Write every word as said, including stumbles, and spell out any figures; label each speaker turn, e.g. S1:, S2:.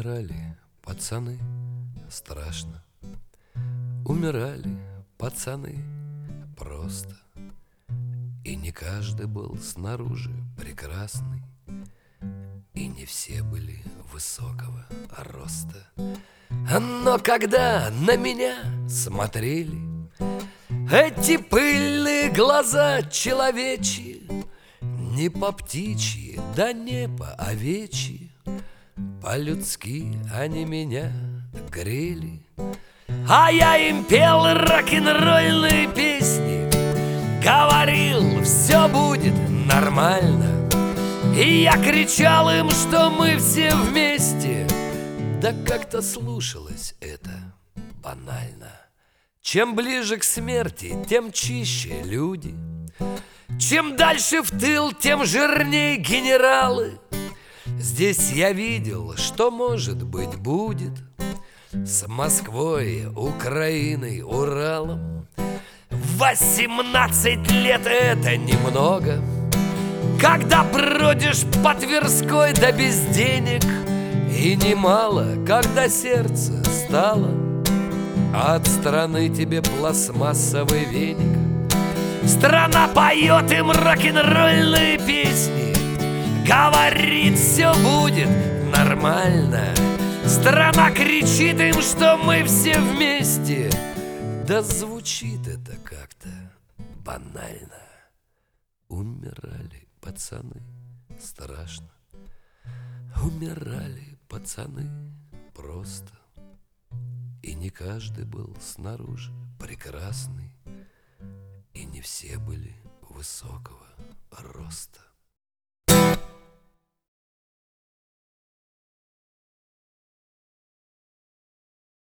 S1: Умирали пацаны, страшно. Умирали пацаны просто. И не каждый был снаружи прекрасный, и не все были высокого роста. Но когда на меня смотрели эти пыльные глаза человечьи, не по птичьи, да не по овечьи, по-людски они меня грели. А я им пел рок-н-ролльные песни, говорил, все будет нормально. И я кричал им, что мы все вместе. Да как-то слушалось это банально. Чем ближе к смерти, тем чище люди. Чем дальше в тыл, тем жирней генералы. Здесь я видел, что, может быть, будет с Москвой, Украиной, Уралом. Восемнадцать лет — это немного, когда бродишь по Тверской да без денег. И немало, когда сердце стало, а от страны тебе пластмассовый веник. Страна поет им рок-н-ролльные песни, говорит, все будет нормально. Страна кричит им, что мы все вместе. Да звучит это как-то банально. Умирали пацаны, страшно. Умирали пацаны просто. И не каждый был снаружи прекрасный, и не все были высокого роста.